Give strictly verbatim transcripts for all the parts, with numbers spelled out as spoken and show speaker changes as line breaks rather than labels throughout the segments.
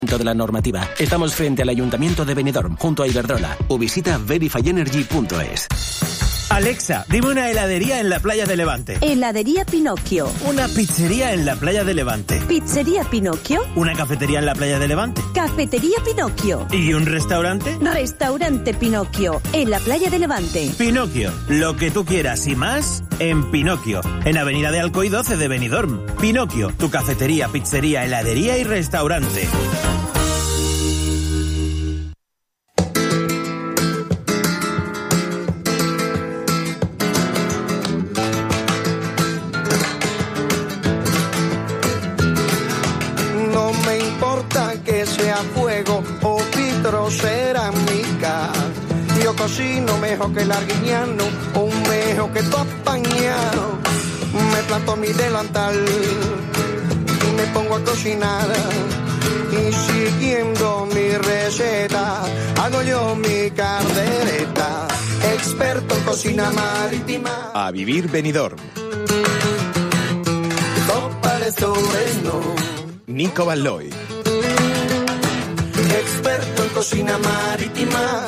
de la normativa. Estamos frente al Ayuntamiento de Benidorm, junto a Iberdrola, o visita verify energy punto es.
Alexa, dime una heladería en la playa de Levante.
Heladería Pinocchio.
Una pizzería en la playa de Levante.
Pizzería Pinocchio.
Una cafetería en la playa de Levante.
Cafetería Pinocchio.
¿Y un restaurante?
Restaurante Pinocchio, en la playa de Levante.
Pinocchio, lo que tú quieras y más en Pinocchio, en Avenida de Alcoy doce de Benidorm. Pinocchio, tu cafetería, pizzería, heladería y restaurante.
Fuego o vitrocerámica. Yo cocino mejor que el arguiñano, un mejor que tu apañado. Me planto mi delantal y me pongo a cocinar. Y siguiendo mi receta, hago yo mi caldereta. Experto en cocina marítima.
A vivir Benidorm.
Copa de Torreno.
Nico Balloy.
Experto en cocina marítima.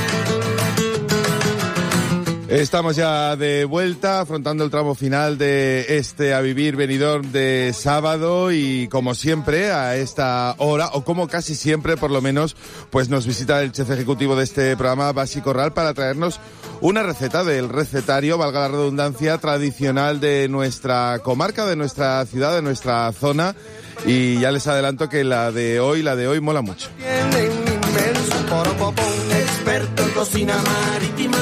Estamos ya de vuelta, afrontando el tramo final de este A Vivir Benidorm de sábado, y como siempre, a esta hora, o como casi siempre por lo menos, pues nos visita el chef ejecutivo de este programa, Basi Corral, para traernos una receta del recetario, valga la redundancia, tradicional de nuestra comarca, de nuestra ciudad, de nuestra zona. Y ya les adelanto que la de hoy, la de hoy mola mucho.
Tiene un inmenso poropopón, experto en cocina marítima.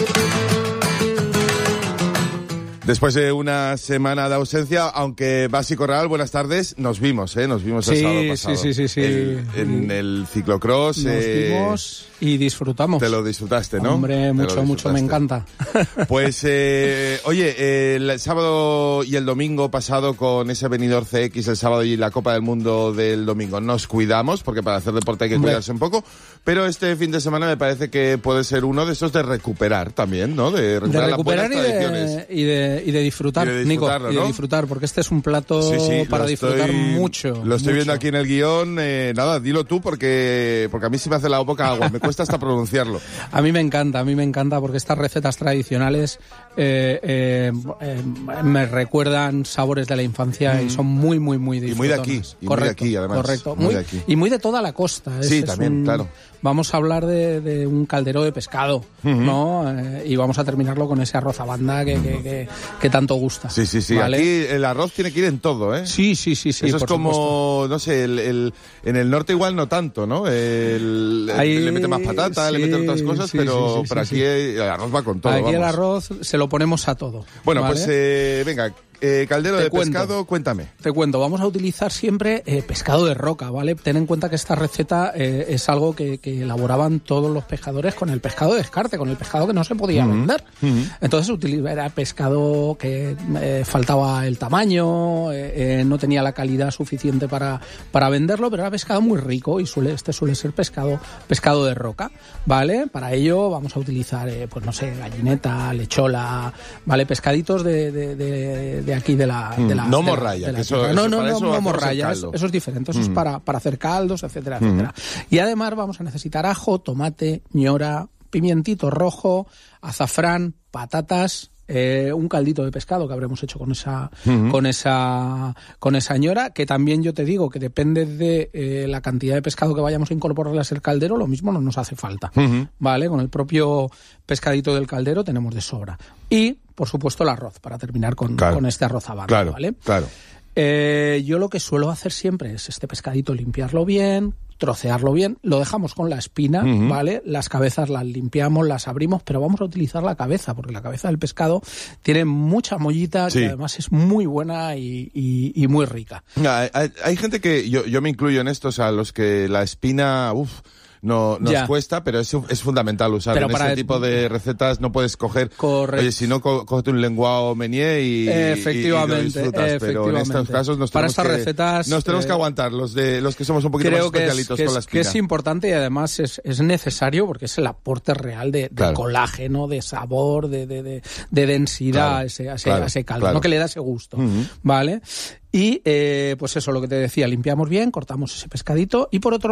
Después de una semana de ausencia, aunque Basi Corral, buenas tardes, nos vimos, ¿eh? Nos vimos el
sí,
sábado pasado.
Sí, sí, sí, sí.
El, en el ciclocross.
Nos
eh,
vimos y disfrutamos.
Te lo disfrutaste, ¿no?
Hombre, mucho, mucho, me encanta.
Pues, eh, oye, eh, el sábado y el domingo pasado con ese Benidorm C X, el sábado y la Copa del Mundo del domingo, nos cuidamos, porque para hacer deporte hay que
Hombre.
cuidarse un poco, pero este fin de semana me parece que puede ser uno de esos de recuperar también, ¿no? De recuperar,
de recuperar
las buenas tradiciones.
y, de, y, de, y de disfrutar,
Y de
Nico,
disfrutarlo,
y de
¿no?
disfrutar, porque este es un plato
Sí, sí,
para
lo
disfrutar
estoy,
mucho.
Lo estoy
mucho.
viendo aquí en el guión. Eh, nada, dilo tú, porque porque a mí se me hace la boca agua, me cuesta hasta pronunciarlo.
A mí me encanta, a mí me encanta, porque estas recetas tradicionales eh, eh, eh, me recuerdan sabores de la infancia mm. y son muy, muy, muy disfrutonas.
Y muy de aquí, y
correcto,
muy de aquí, además.
Correcto,
muy
muy,
de aquí.
Y muy de toda la costa. Es,
sí,
es
también,
un,
claro.
Vamos a hablar de, de un caldero de pescado, uh-huh. ¿no? Eh, y vamos a terminarlo con ese arroz a banda que, que, que, que tanto gusta.
Sí, sí, sí.
¿vale?
Aquí el arroz tiene que ir en todo, ¿eh?
Sí, sí, sí, sí.
Eso es
por
como,
supuesto.
no sé, el, el, en el norte igual no tanto, ¿no? El,
Ahí,
le mete más patata,
sí,
le mete otras cosas,
sí,
pero,
sí, sí,
pero
sí,
aquí
sí.
el arroz va con todo.
Aquí
vamos.
el arroz se lo ponemos a todo.
Bueno,
¿vale?
pues eh, venga. Eh, caldero
Te
de
cuento.
pescado, cuéntame.
Te cuento, vamos a utilizar siempre eh, pescado de roca, ¿vale? Ten en cuenta que esta receta eh, es algo que, que elaboraban todos los pescadores con el pescado de descarte, con el pescado que no se podía uh-huh. vender. Uh-huh. Entonces era pescado que eh, faltaba el tamaño, eh, eh, no tenía la calidad suficiente para, para venderlo, pero era pescado muy rico y suele, este suele ser pescado, pescado de roca, ¿vale? Para ello vamos a utilizar, eh, pues no sé, gallineta, lechola, ¿vale? Pescaditos de, de, de, de aquí de la... De la
no
de
morralla.
La, de la
eso,
no,
eso,
no, no,
no,
no morralla, eso, eso es diferente, eso mm. es para, para hacer caldos, etcétera, mm. etcétera. Y además vamos a necesitar ajo, tomate, ñora, pimientito rojo, azafrán, patatas... Eh, un caldito de pescado que habremos hecho con esa uh-huh. con esa con esa ñora, que también yo te digo que depende de eh, la cantidad de pescado que vayamos a incorporarle a ese caldero, lo mismo no nos hace falta, uh-huh. ¿vale? Con el propio pescadito del caldero tenemos de sobra. Y, por supuesto, el arroz, para terminar con,
claro.
con este arroz a banda,
claro,
¿vale?
Claro.
Eh, yo lo que suelo hacer siempre es este pescadito limpiarlo bien, trocearlo bien, lo dejamos con la espina, uh-huh. ¿vale? Las cabezas las limpiamos, las abrimos, pero vamos a utilizar la cabeza, porque la cabeza del pescado tiene mucha mollita, sí. que además es muy buena y, y, y muy rica.
Hay, hay, hay gente que, yo, yo me incluyo en estos, a los que la espina, uff, no, nos
Ya.
cuesta, pero es, es fundamental usarlo.
Pero
en
para
este
el-
tipo de recetas no puedes coger,
Correcto.
oye, si no, co- cógete un lenguado Meunier y,
Efectivamente,
y, y lo disfrutas, pero en
efectivamente.
estos casos nos
Para
tenemos,
estas
que,
recetas,
nos tenemos
eh,
que aguantar, los de los que somos un poquito más
Creo que es,
especialitos
que,
con la
es, que
espina.
es importante y además es, es necesario porque es el aporte real de, de
Claro.
colágeno, de sabor, de, de, de, de densidad
Claro,
a ese, a ese,
claro,
a ese caldo,
claro.
¿no? Que le da ese gusto,
Ujú.
¿vale? Y, eh, pues eso, lo que te decía, limpiamos bien, cortamos ese pescadito y por otro